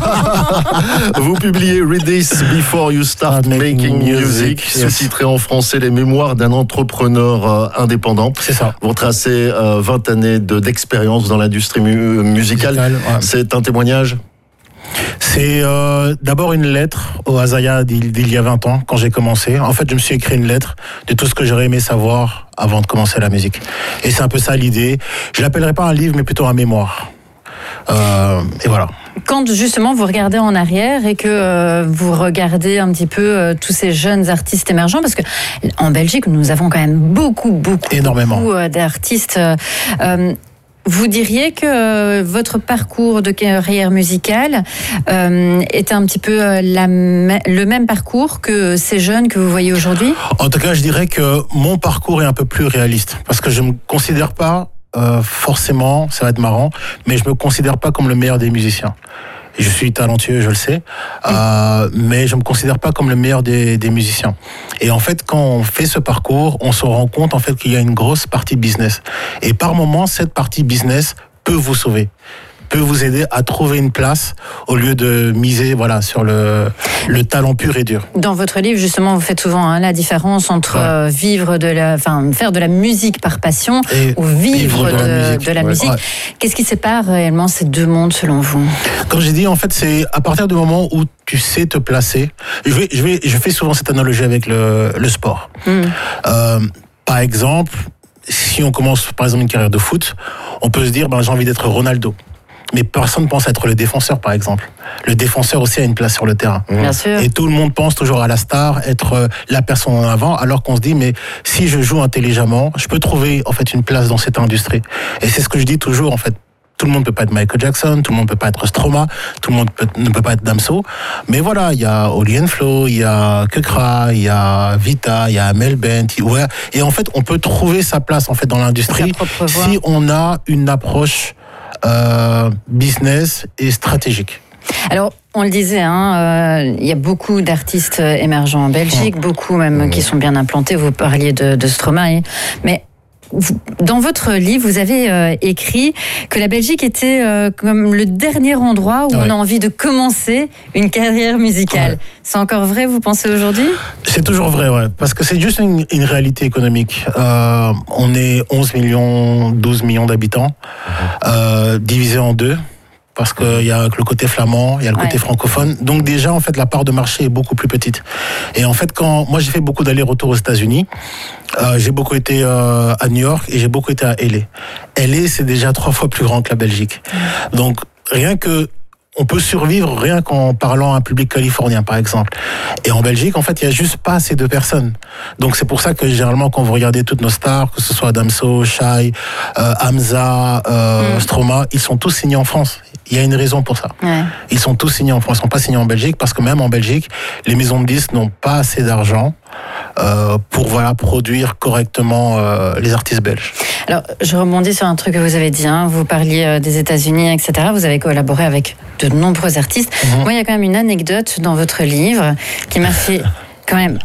vous publiez Read This Before You Start Making, making Music, music yes. sous-titré en français Les Mémoires d'un entrepreneur euh, indépendant. C'est ça. Vous tracez euh, vingt années de, d'expérience dans l'industrie mu- musicale. Musical, ouais. C'est un témoignage? C'est euh, d'abord une lettre au Azaya d'il, d'il y a vingt ans, quand j'ai commencé. En fait, je me suis écrit une lettre de tout ce que j'aurais aimé savoir avant de commencer la musique. Et c'est un peu ça l'idée. Je l'appellerai pas un livre, mais plutôt un mémoire. Euh, et voilà. Quand justement vous regardez en arrière et que euh, vous regardez un petit peu euh, tous ces jeunes artistes émergents, parce que en Belgique nous avons quand même beaucoup, beaucoup, énormément beaucoup euh, d'artistes. Euh, Vous diriez que euh, votre parcours de carrière musicale euh, est un petit peu euh, la m- le même parcours que ces jeunes que vous voyez aujourd'hui? En tout cas, je dirais que mon parcours est un peu plus réaliste, parce que je ne me considère pas euh, forcément, ça va être marrant, mais je me considère pas comme le meilleur des musiciens. Je suis talentueux, je le sais, euh, mais je me considère pas comme le meilleur des, des musiciens. Et en fait, quand on fait ce parcours, on se rend compte en fait qu'il y a une grosse partie business. Et par moment, cette partie business peut vous sauver, peut vous aider à trouver une place au lieu de miser voilà sur le le talent pur et dur. Dans votre livre, justement, vous faites souvent hein, la différence entre ouais. euh, vivre de la, enfin faire de la musique par passion et ou vivre, vivre de, de la musique. De la ouais. musique. Ouais. Qu'est-ce qui sépare réellement ces deux mondes selon vous? Comme j'ai dit, en fait, c'est à partir du moment où tu sais te placer. Je vais, je vais, je fais souvent cette analogie avec le le sport. Mm. Euh, par exemple, si on commence par exemple une carrière de foot, on peut se dire, ben j'ai envie d'être Ronaldo. mais personne ne pense être le défenseur, par exemple. Le défenseur aussi a une place sur le terrain. Bien sûr. Et tout le monde pense toujours à la star, être la personne en avant, alors qu'on se dit, mais si je joue intelligemment, je peux trouver en fait une place dans cette industrie. Et c'est ce que je dis toujours, en fait. Tout le monde ne peut pas être Michael Jackson, tout le monde ne peut pas être Stromae, tout le monde peut, ne peut pas être Damso. Mais voilà, il y a Oli and Flo, il y a Kekra, il y a Vita, il y a Mel Bent. Ouais. Et en fait, on peut trouver sa place en fait dans l'industrie si on a une approche euh, business et stratégique. Alors, on le disait, hein, euh, il y a beaucoup d'artistes émergents en Belgique, mmh. beaucoup même mmh. qui sont bien implantés. Vous parliez de, de Stromae, mais dans votre livre, vous avez euh, écrit que la Belgique était euh, comme le dernier endroit où ouais. on a envie de commencer une carrière musicale. Ouais. C'est encore vrai, vous pensez, aujourd'hui ? C'est toujours vrai, ouais, parce que c'est juste une, une réalité économique. Euh, on est onze millions, douze millions d'habitants, euh, divisé en deux. Parce qu'il y a le côté flamand, il y a le côté ouais. francophone. Donc déjà, en fait, la part de marché est beaucoup plus petite. Et en fait, quand moi j'ai fait beaucoup d'allers-retours aux États-Unis, euh, j'ai beaucoup été euh, à New York et j'ai beaucoup été à L A. L A, c'est déjà trois fois plus grand que la Belgique. Mmh. Donc rien que on peut survivre rien qu'en parlant à un public californien, par exemple. Et en Belgique, en fait, il y a juste pas assez de personnes. Donc c'est pour ça que généralement, quand vous regardez toutes nos stars, que ce soit Damso, Shai, euh, Hamza, euh, mmh. Stromae, ils sont tous signés en France. Il y a une raison pour ça. Ouais. Ils sont tous signés en France, ils ne sont pas signés en Belgique, parce que même en Belgique, les maisons de disques n'ont pas assez d'argent euh, pour voilà, produire correctement euh, les artistes belges. Alors, je rebondis sur un truc que vous avez dit. Hein. Vous parliez euh, des États-Unis, et cetera. Vous avez collaboré avec de nombreux artistes. Mm-hmm. Moi, il y a quand même une anecdote dans votre livre qui m'a fait quand même...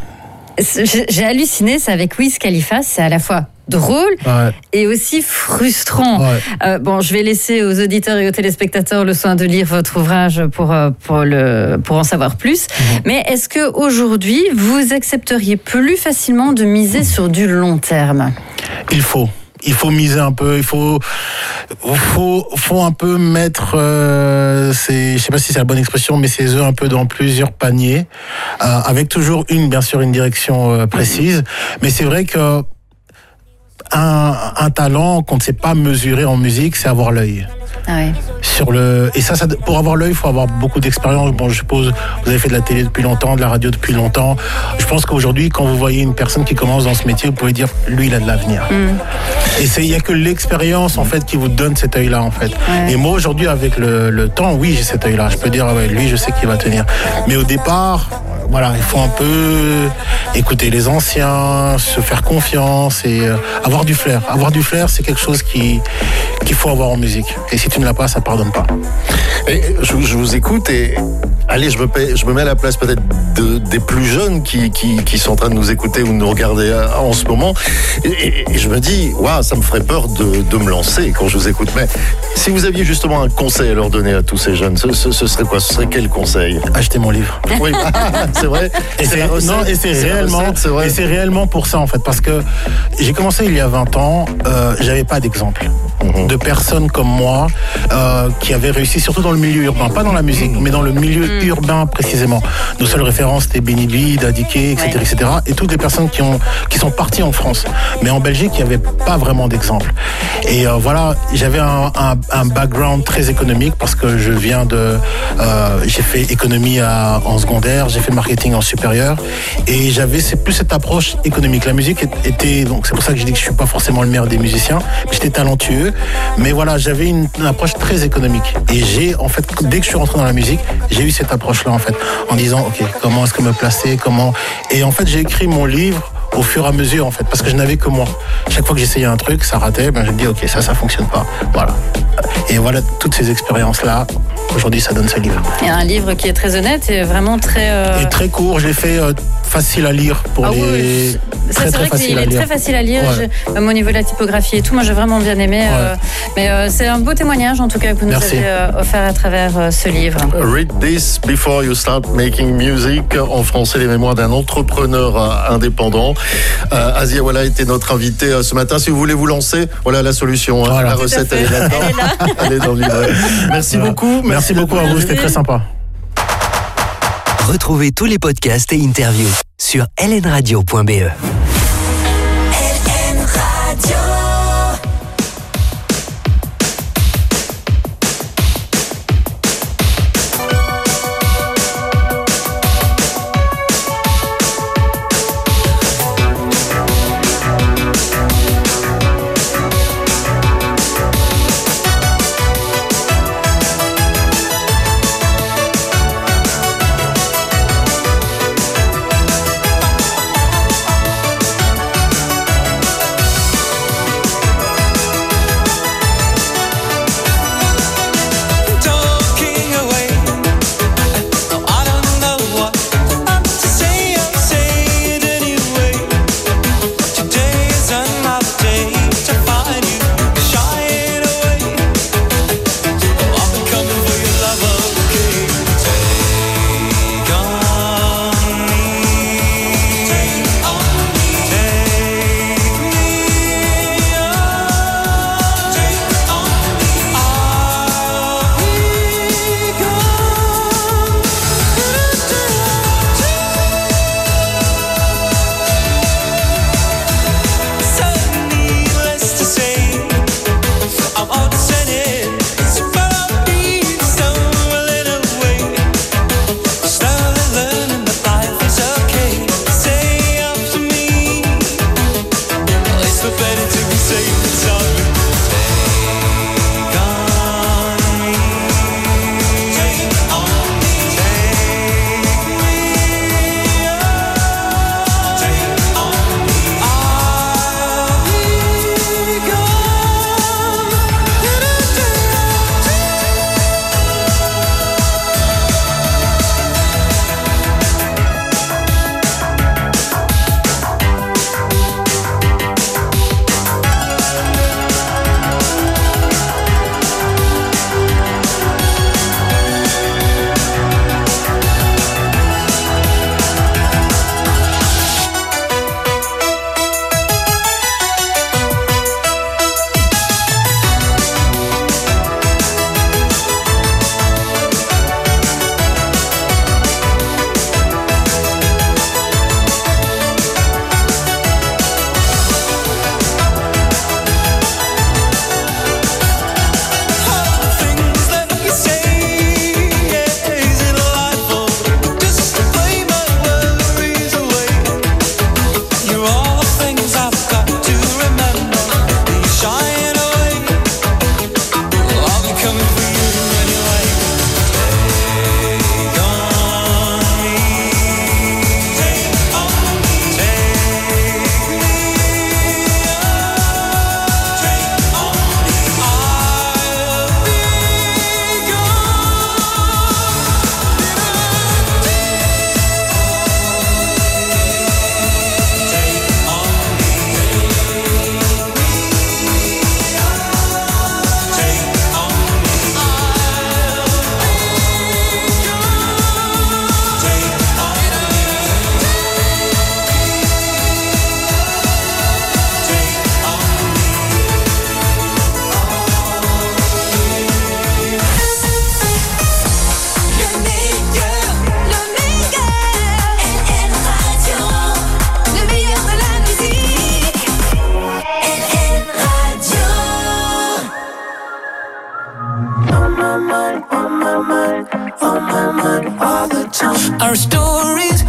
J'ai halluciné, c'est avec Wiz Khalifa, c'est à la fois drôle ouais. et aussi frustrant. Ouais. Euh, bon, je vais laisser aux auditeurs et aux téléspectateurs le soin de lire votre ouvrage pour, pour, le, pour en savoir plus. Mmh. Mais est-ce qu'aujourd'hui, vous accepteriez plus facilement de miser sur du long terme ? Il faut. Il faut miser un peu, il faut, faut, faut un peu mettre, euh, c'est, je sais pas si c'est la bonne expression, mais ses œufs un peu dans plusieurs paniers, euh, avec toujours une, bien sûr, une direction euh, précise. Mais c'est vrai que un, un talent qu'on ne sait pas mesurer en musique, c'est avoir l'œil. Ah oui. Sur le et ça, ça pour avoir l'œil, il faut avoir beaucoup d'expérience. Bon, je suppose vous avez fait de la télé depuis longtemps, de la radio depuis longtemps. Je pense qu'aujourd'hui, quand vous voyez une personne qui commence dans ce métier, vous pouvez dire lui, il a de l'avenir. Mm. Et c'est il y a que l'expérience en fait qui vous donne cet œil-là en fait. Ouais. Et moi aujourd'hui, avec le, le temps, oui, j'ai cet œil-là. Je peux dire ouais, lui, je sais qu'il va tenir. Mais au départ, voilà, il faut un peu écouter les anciens, se faire confiance et euh, avoir du flair. Avoir du flair, c'est quelque chose qui qu'il faut avoir en musique. Et si tu ne l'as pas, ça pardonne pas. Et je, je vous écoute et allez, je me, paie, je me mets à la place peut-être de, des plus jeunes qui, qui, qui sont en train de nous écouter ou de nous regarder en ce moment. Et, et, et je me dis, waouh, ça me ferait peur de, de me lancer quand je vous écoute. Mais si vous aviez justement un conseil à leur donner à tous ces jeunes, ce, ce, ce serait quoi ? Ce serait quel conseil ? Achetez mon livre. Oui, c'est vrai. Et c'est, c'est non, et c'est, c'est réellement, recette, c'est vrai. Et c'est réellement pour ça en fait, parce que j'ai commencé il y a vingt ans, euh, j'avais pas d'exemple mmh. de personnes comme moi euh, qui avaient réussi, surtout dans le milieu urbain, pas dans la musique, mmh. mais dans le milieu mmh. urbain précisément. Nos seules références c'était Benny B, Daddy K, et cetera, ouais. et cetera. Et toutes les personnes qui ont qui sont parties en France. Mais en Belgique, il y avait pas vraiment d'exemple. Et euh, voilà, j'avais un, un, un background très économique parce que je viens de, euh, j'ai fait économie à, en secondaire, j'ai fait marketing en supérieur, et j'avais c'est plus cette approche économique. La musique était donc c'est pour ça que je dis que je suis pas forcément le meilleur des musiciens. J'étais talentueux, mais voilà, j'avais une, une approche très économique. Et j'ai en fait dès que je suis rentré dans la musique, j'ai eu cette approche-là en fait, en disant ok, comment est-ce que me placer, comment. Et en fait, j'ai écrit mon livre au fur et à mesure en fait, parce que je n'avais que moi. Chaque fois que j'essayais un truc, ça ratait, ben je me dis ok, ça, ça fonctionne pas. Voilà. Et voilà, toutes ces expériences-là, aujourd'hui, ça donne ce livre. Il y a un livre qui est très honnête et vraiment très... Euh... Et très court, je l'ai fait euh, facile à lire pour ah, les... Oui, ça, très, c'est vrai qu'il est très facile à lire, ouais. je, même au niveau de la typographie et tout, moi j'ai vraiment bien aimé. Ouais. Euh, mais euh, c'est un beau témoignage en tout cas que vous nous Merci. avez euh, offert à travers euh, ce livre. Read this before you start making music. En français, les mémoires d'un entrepreneur euh, indépendant. Euh, Asia Wala était notre invité euh, ce matin. Si vous voulez vous lancer, voilà la solution. Hein. Voilà. La recette, elle est là-dedans. Elle est là. Elle est dans le livret. Merci voilà. beaucoup. Merci, Merci beaucoup à vous, c'était très sympa. Retrouvez tous les podcasts et interviews sur l n radio point b e.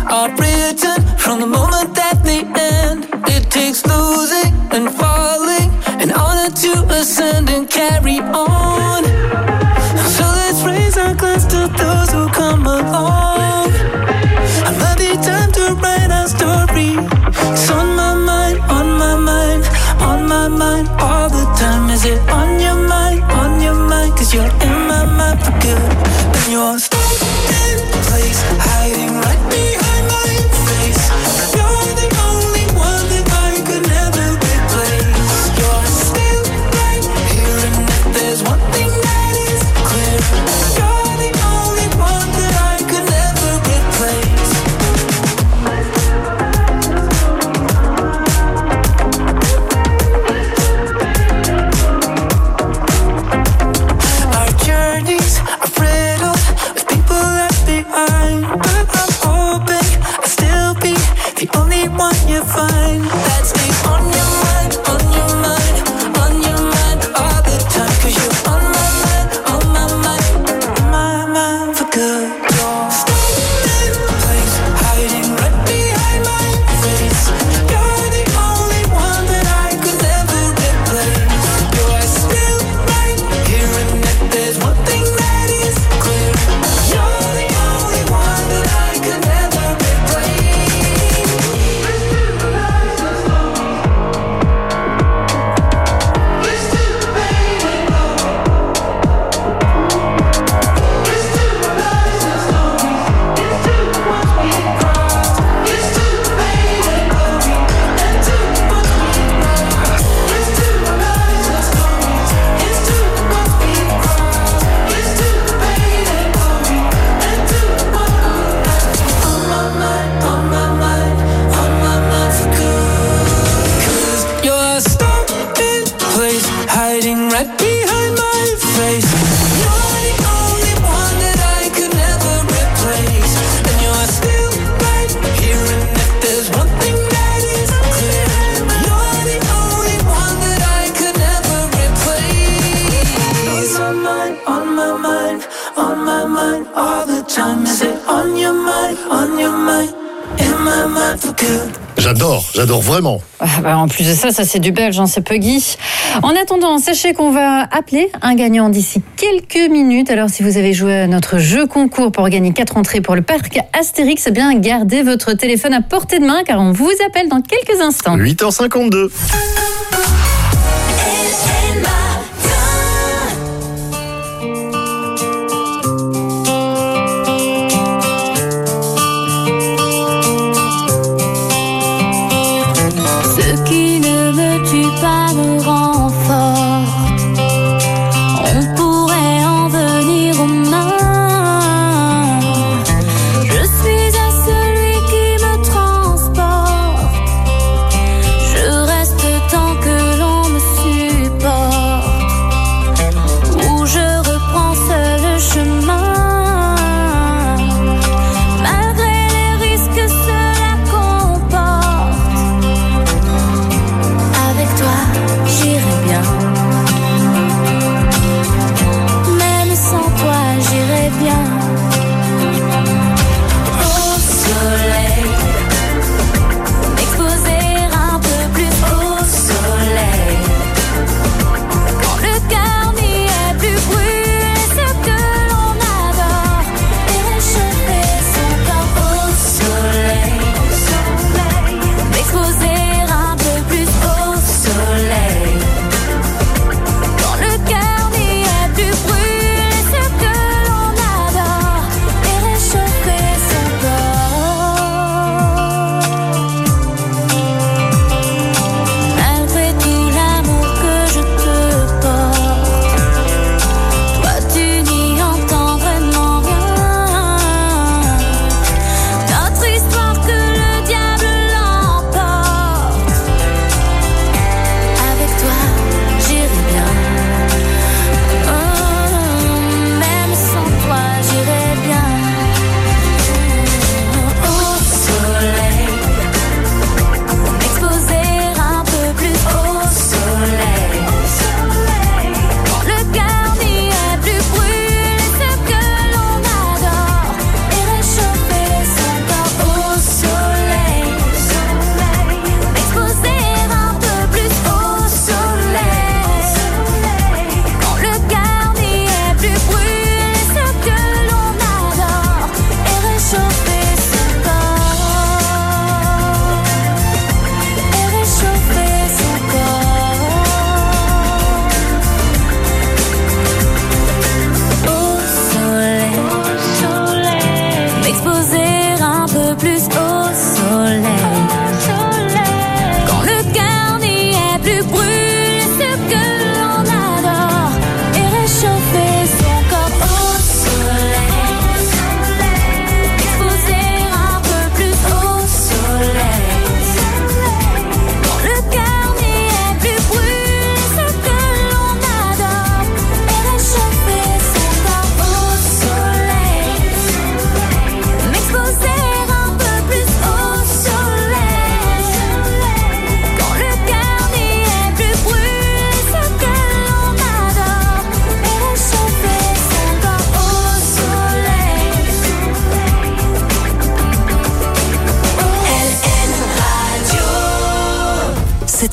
are written from the moment that they end. It takes losing and falling in order to ascend and carry on. So let's raise our glass to those who come along. Another time to write our story. It's on my mind, on my mind, on my mind all the time. Is it on your mind, on your mind? Cause you're in my mind for good. And you're stuck in place, hiding right behind my face. You're the only one that I could never replace. You're still right here, and if there's one thing that is clear, you're the only one that I could never replace. Our journeys are riddled with people left behind, but I'm hoping I'll still be the only one you find that stays on your mind, on your mind, on your mind all the time. Cause you're on my mind, on my mind, on my mind for good. You're stuck in place, hiding right behind my face. You're the only one that I could never replace. You're still right here, and if there's one thing that is clear, you're the only one that I could never replace. You're stuck in place, hiding right behind my face. You're the only one that I could never replace. And you're still right here, and if there's one thing that is clear, you're the only one that I could never replace. On my mind, on my mind, on my mind all the time. Is it on your mind, on your mind, in my mind for good? J'adore, j'adore vraiment. Ah bah en plus de ça, ça c'est du belge, hein, c'est Puggy. En attendant, sachez qu'on va appeler un gagnant d'ici quelques minutes. Alors si vous avez joué à notre jeu concours pour gagner quatre entrées pour le parc Astérix, eh bien gardez votre téléphone à portée de main car on vous appelle dans quelques instants. huit heures cinquante-deux. Ce qui ne me tue pas me rend forte. On pourrait en venir aux mains. Je suis à celui qui me transporte. Je reste dans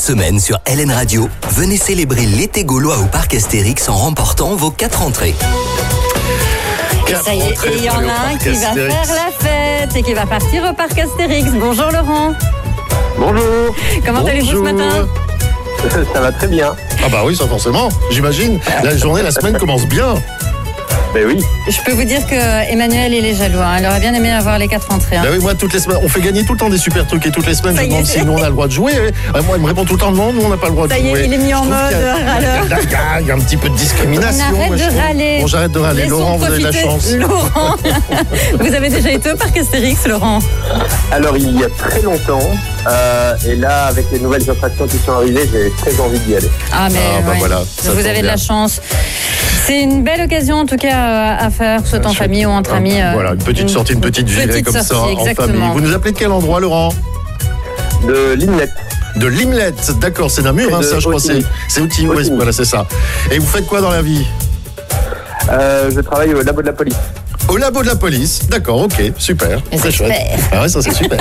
semaine sur L N Radio, venez célébrer l'été gaulois au parc Astérix en remportant vos quatre entrées. Et ça y est, et il y en a un qui va faire la fête et qui va partir au parc Astérix. Bonjour Laurent. Bonjour. Comment allez-vous ce matin ? Ça va très bien. Ah bah oui, ça forcément, j'imagine. La journée, la semaine commence bien. Ben oui. Je peux vous dire que Emmanuel, il est jaloux. Hein. Il aurait bien aimé avoir les quatre entrées. Hein. Ben oui, moi, toutes les semaines, on fait gagner tout le temps des super trucs et toutes les semaines, ça je demande si nous on a le droit de jouer. Et moi, il me répond tout le temps non, nous on n'a pas le droit ça de jouer. Ça y est, il est mis en mode râleur. Il y a un petit peu de discrimination. On arrête moi, de râler. Bon, j'arrête de râler. Laissons Laurent, vous avez de la chance. Laurent, vous avez déjà été au parc Astérix, Laurent ? Alors, il y a très longtemps. Euh, et là, avec les nouvelles attractions qui sont arrivées, j'ai très envie d'y aller. Ah, mais ah, bah ouais. voilà, vous avez de la chance. C'est une belle occasion en tout cas à faire, soit en famille ou entre amis. Voilà, une petite une sortie, une petite virée comme sortie, ça exactement. en famille. Vous nous appelez de quel endroit, Laurent ? De Limlet. De Limlet, d'accord, c'est Namur, hein, ça je crois, c'est, c'est Outil, oui, voilà, c'est ça. Et vous faites quoi dans la vie ? euh, Je travaille au labo de la police. Au labo de la police, d'accord, ok, super, et très chouette. Super. Ah ouais, ça c'est super.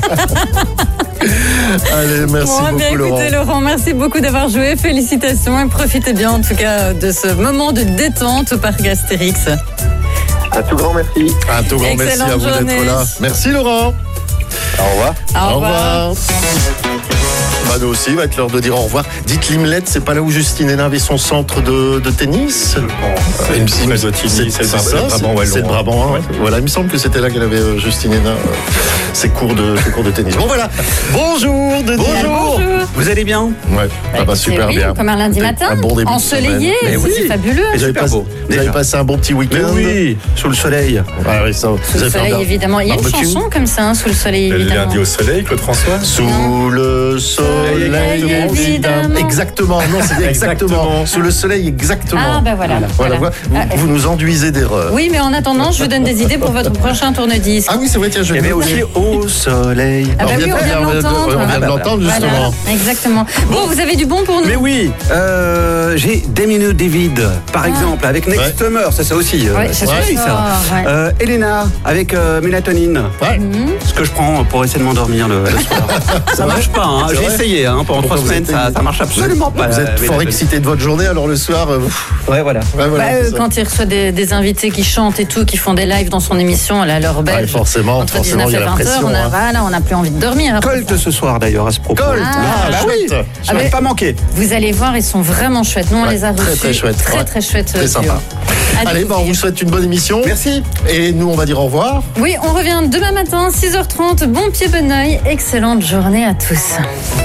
Allez, merci bon, beaucoup bien, écoutez, Laurent. Laurent, merci beaucoup d'avoir joué, félicitations et profitez bien en tout cas de ce moment de détente au parc Astérix. Un tout grand merci. Un tout grand Excellente merci à vous journée. d'être là. Merci Laurent. Au revoir. Au, au revoir. revoir. Bah nous aussi, il va être l'heure de dire au revoir. Dites Limlet, c'est pas là où Justine Hénin avait son centre de, de tennis ? C'est une petite c'est, c'est, c'est ça, ça, Brabant, c'est le Brabant. Hein. Ouais. Voilà, il me semble que c'était là qu'elle avait euh, Justine Hénin euh, ses cours de ses cours de tennis. Bon voilà. Bonjour, Denis. Bonjour. Vous allez bien ? Ouais, ça va super oui, bien. Comme un lundi matin, un bon début ensoleillé, de oui, c'est fabuleux. Et vous avez, passé, vous avez passé un bon petit week-end ? Mais oui, sous le soleil. Ah oui, ça. Sous le soleil, évidemment. Il y a une chanson comme ça, hein, sous le soleil, le évidemment. Lundi au soleil, Claude François. Sous le soleil, évidemment. Exactement, non, c'est exactement. Sous le soleil, exactement. Ah, ben voilà. voilà. voilà. Vous, ah, vous nous enduisez d'erreurs. Oui, mais en attendant, je vous donne des idées pour votre prochain tourne-disque. Ah oui, c'est vrai, tiens, je vais. Mais aussi au soleil. Ah, bah oui, on vient de l'entendre. On vient de l'entendre, justement. Voilà, exactement. Bon, vous avez du bon pour nous. Mais oui, euh, j'ai Demi David, par Ah. exemple, avec Next Ouais. Summer, ça, ça aussi. Ouais, c'est ça. sûr, ça. ouais. Euh, Elena, avec euh, mélatonine. Ouais. Mhm. Ce que je prends pour essayer de m'endormir le, le soir. Ça marche pas, hein. C'est J'ai vrai essayé hein, pendant Pourquoi trois semaines, vous ça, êtes- ça marche absolument pas. Vous la êtes fort mélatonine. excité de votre journée, alors le soir. euh, Ouais, voilà. ouais, voilà Bah, c'est euh, ça. quand il reçoit des, des invités qui chantent et tout, qui font des lives dans son émission, elle a l'heure belge. Ouais, forcément, entre forcément, dix-neuf il y a et la vingt heures, pression, on a, hein. voilà, on n'a plus envie de dormir. Colt ce soir d'ailleurs à ce propos. Colt, Ah, ah, bah chouette. Je Ah, ne mais- vais pas manquer. Vous allez voir, ils sont vraiment chouettes. Nous, on Ouais, les a très, reçus. très chouette, Très, ouais. très chouette. Très duo. sympa. À Allez, bah, on découvrir. vous souhaite une bonne émission. Merci. Et nous, on va dire au revoir. Oui, on revient demain matin, six heures trente. Bon pied, bon oeil. Excellente journée à tous.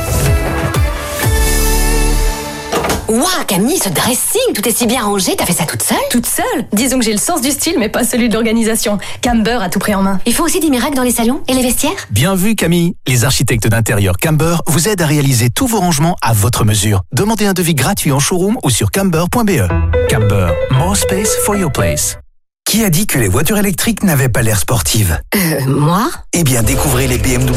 Waouh, Camille, ce dressing, tout est si bien rangé, t'as fait ça toute seule? Toute seule? Disons que j'ai le sens du style, mais pas celui de l'organisation. Camber a tout pris en main. Il faut aussi des miracles dans les salons et les vestiaires? Bien vu Camille, les architectes d'intérieur Camber vous aident à réaliser tous vos rangements à votre mesure. Demandez un devis gratuit en showroom ou sur camber point b e. Camber, more space for your place. Qui a dit que les voitures électriques n'avaient pas l'air sportives? Euh, moi? Eh bien, découvrez les B M W